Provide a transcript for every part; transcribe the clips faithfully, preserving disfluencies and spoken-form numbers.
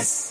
Express.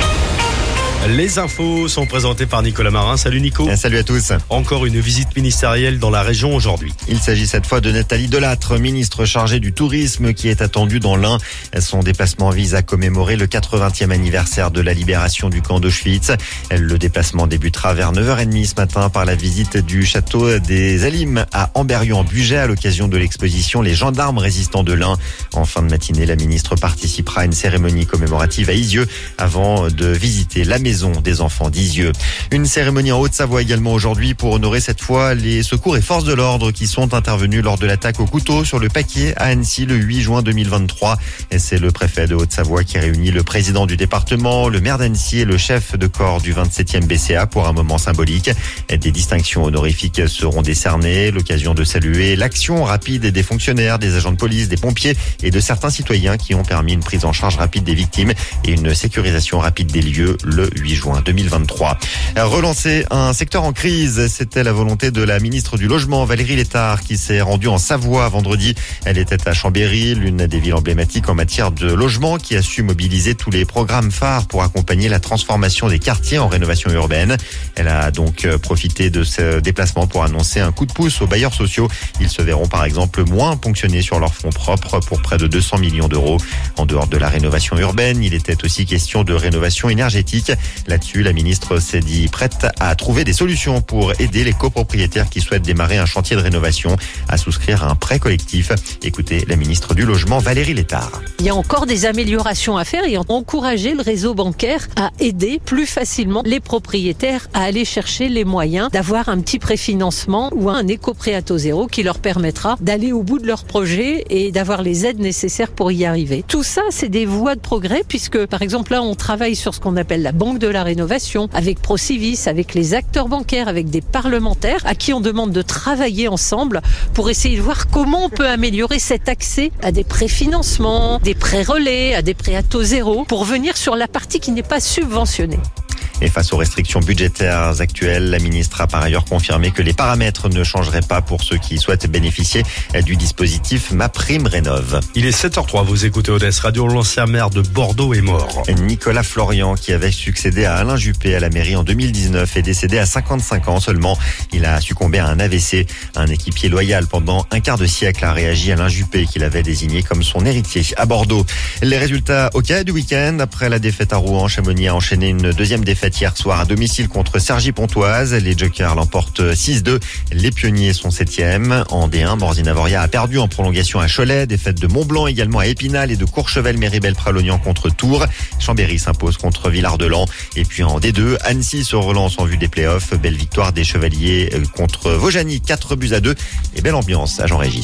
Les infos sont présentées par Nicolas Marin. Salut Nico. Salut à tous. Encore une visite ministérielle dans la région aujourd'hui. Il s'agit cette fois de Nathalie Delattre, ministre chargée du tourisme, qui est attendue dans l'Ain. Son déplacement vise à commémorer le quatre-vingtième anniversaire de la libération du camp d'Auschwitz. Le déplacement débutera vers neuf heures trente ce matin par la visite du château des Alimes à Amberieu-en-Bugey à l'occasion de l'exposition Les gendarmes résistants de l'Ain. En fin de matinée, la ministre participera à une cérémonie commémorative à Isieux avant de visiter la maison des enfants d'Isieux. Une cérémonie en Haute-Savoie également aujourd'hui pour honorer cette fois les secours et forces de l'ordre qui sont intervenus lors de l'attaque au couteau sur le Paquier à Annecy le huit juin deux mille vingt-trois. Et c'est le préfet de Haute-Savoie qui réunit le président du département, le maire d'Annecy et le chef de corps du vingt-septième B C A pour un moment symbolique. Des distinctions honorifiques seront décernées, l'occasion de saluer l'action rapide des fonctionnaires, des agents de police, des pompiers et de certains citoyens qui ont permis une prise en charge rapide des victimes et une sécurisation rapide des lieux le huit juin deux mille vingt-trois. Relancer un secteur en crise, c'était la volonté de la ministre du Logement, Valérie Létard, qui s'est rendue en Savoie vendredi. Elle était à Chambéry, l'une des villes emblématiques en matière de logement, qui a su mobiliser tous les programmes phares pour accompagner la transformation des quartiers en rénovation urbaine. Elle a donc profité de ce déplacement pour annoncer un coup de pouce aux bailleurs sociaux. Ils se verront par exemple moins ponctionnés sur leurs fonds propres pour près de deux cents millions d'euros. En dehors de la rénovation urbaine, il était aussi question de rénovation énergétique. Là-dessus, la ministre s'est dit prête à trouver des solutions pour aider les copropriétaires qui souhaitent démarrer un chantier de rénovation à souscrire à un prêt collectif. Écoutez la ministre du Logement, Valérie Létard. Il y a encore des améliorations à faire et encourager le réseau bancaire à aider plus facilement les propriétaires à aller chercher les moyens d'avoir un petit préfinancement ou un éco-prêt à taux zéro qui leur permettra d'aller au bout de leur projet et d'avoir les aides nécessaires pour y arriver. Tout ça, c'est des voies de progrès puisque, par exemple, là, on travaille sur ce qu'on appelle la banque de la rénovation avec Procivis, avec les acteurs bancaires, avec des parlementaires à qui on demande de travailler ensemble pour essayer de voir comment on peut améliorer cet accès à des préfinancements, des prêts relais, à des prêts à taux zéro pour venir sur la partie qui n'est pas subventionnée. Et face aux restrictions budgétaires actuelles, la ministre a par ailleurs confirmé que les paramètres ne changeraient pas pour ceux qui souhaitent bénéficier du dispositif MaPrimeRénov'. Il est sept heures zéro trois, vous écoutez Odesse Radio. L'ancien maire de Bordeaux est mort. Nicolas Florian, qui avait succédé à Alain Juppé à la mairie en deux mille dix-neuf, est décédé à cinquante-cinq ans seulement. Il a succombé à un A V C. Un équipier loyal pendant un quart de siècle a réagi à Alain Juppé, qu'il avait désigné comme son héritier à Bordeaux. Les résultats hockey du week-end. Après la défaite à Rouen, Chamonix a enchaîné une deuxième défaite hier soir à domicile contre Cergy-Pontoise. Les Jokers l'emportent six deux. Les Pionniers sont septième. En D un, Morzine-Avoria a perdu en prolongation à Cholet. Défaite de Mont-Blanc également à Épinal et de Courchevel-Méribel-Pralognan contre Tours. Chambéry s'impose contre Villard-de-Lans. Et puis en D deux, Annecy se relance en vue des playoffs. Belle victoire des Chevaliers contre Vaujany, quatre buts à deux. Et belle ambiance à Jean-Régis.